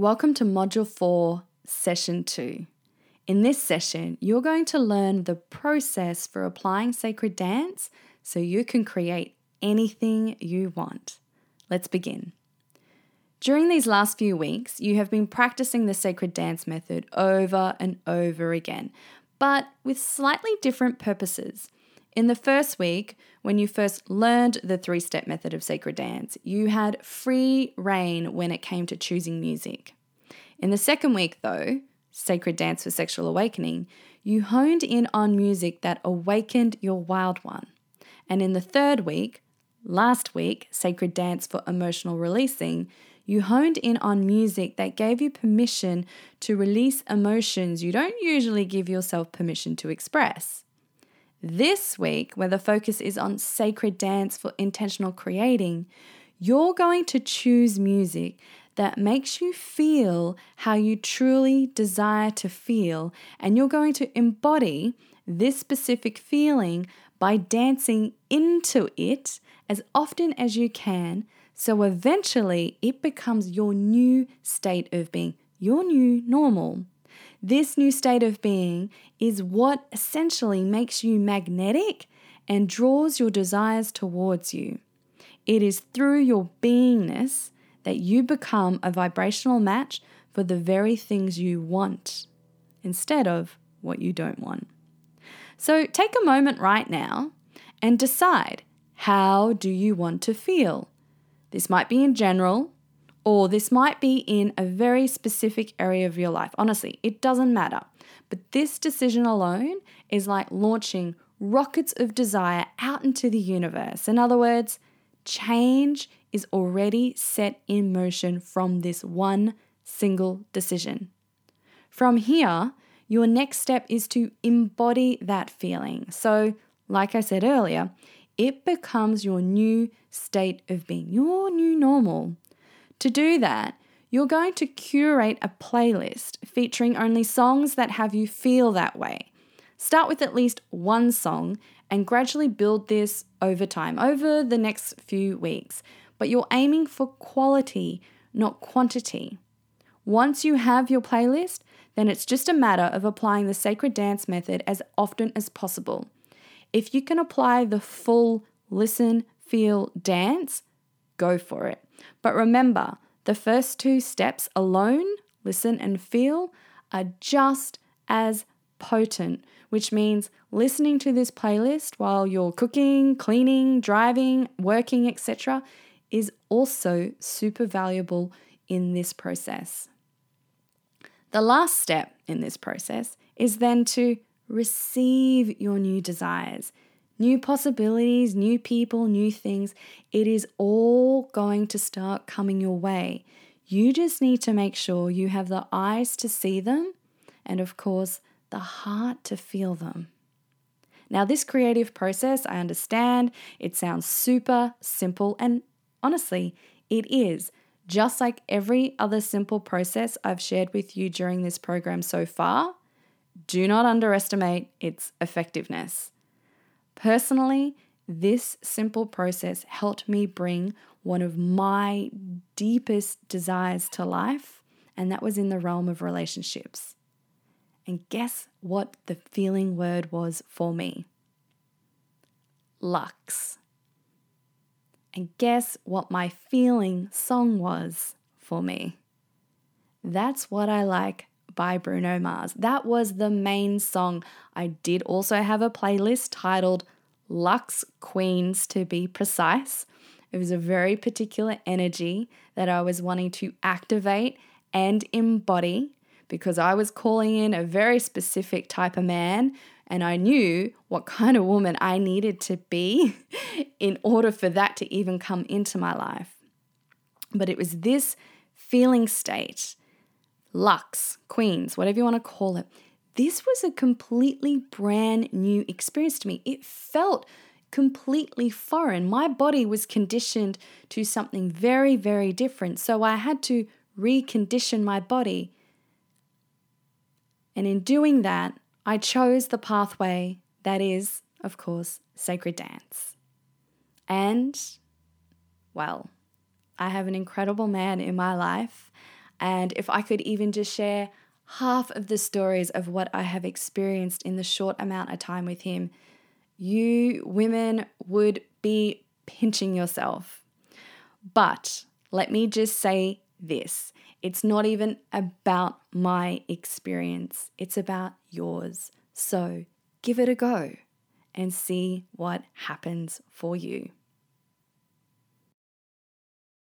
Welcome to Module 4, Session 2. In this session, you're going to learn the process for applying sacred dance so you can create anything you want. Let's begin. During these last few weeks, you have been practicing the sacred dance method over and over again, but with slightly different purposes. In the first week, when you first learned the 3-step method of sacred dance, you had free reign when it came to choosing music. In the second week, though, Sacred Dance for Sexual Awakening, you honed in on music that awakened your wild one. And in the third week, last week, Sacred Dance for Emotional Releasing, you honed in on music that gave you permission to release emotions you don't usually give yourself permission to express. This week, where the focus is on sacred dance for intentional creating, you're going to choose music that makes you feel how you truly desire to feel, and you're going to embody this specific feeling by dancing into it as often as you can, so eventually it becomes your new state of being, your new normal. This new state of being is what essentially makes you magnetic and draws your desires towards you. It is through your beingness that you become a vibrational match for the very things you want instead of what you don't want. So take a moment right now and decide, how do you want to feel? This might be in general, or this might be in a very specific area of your life. Honestly, it doesn't matter. But this decision alone is like launching rockets of desire out into the universe. In other words, change is already set in motion from this one single decision. From here, your next step is to embody that feeling. So, like I said earlier, it becomes your new state of being, your new normal. To do that, you're going to curate a playlist featuring only songs that have you feel that way. Start with at least one song and gradually build this over time, over the next few weeks. But you're aiming for quality, not quantity. Once you have your playlist, then it's just a matter of applying the sacred dance method as often as possible. If you can apply the full listen, feel, dance, go for it. But remember, the first 2 steps alone, listen and feel, are just as potent, which means listening to this playlist while you're cooking, cleaning, driving, working, etc., is also super valuable in this process. The last step in this process is then to receive your new desires, new possibilities, new people, new things. It is all going to start coming your way. You just need to make sure you have the eyes to see them and, of course, the heart to feel them. Now, this creative process, I understand, it sounds super simple, and honestly, it is. Just like every other simple process I've shared with you during this program so far, do not underestimate its effectiveness. Personally, this simple process helped me bring one of my deepest desires to life, and that was in the realm of relationships. And guess what the feeling word was for me? Lux. And guess what my feeling song was for me? That's What I Like by Bruno Mars. That was the main song. I did also have a playlist titled Lux Queens, to be precise. It was a very particular energy that I was wanting to activate and embody because I was calling in a very specific type of man, and I knew what kind of woman I needed to be in order for that to even come into my life. But it was this feeling state, Lux, Queens, whatever you want to call it. This was a completely brand new experience to me. It felt completely foreign. My body was conditioned to something very, very different. So I had to recondition my body. And in doing that, I chose the pathway that is, of course, sacred dance. And, well, I have an incredible man in my life. And if I could even just share half of the stories of what I have experienced in the short amount of time with him, you women would be pinching yourself. But let me just say this. It's not even about my experience. It's about yours. So give it a go and see what happens for you.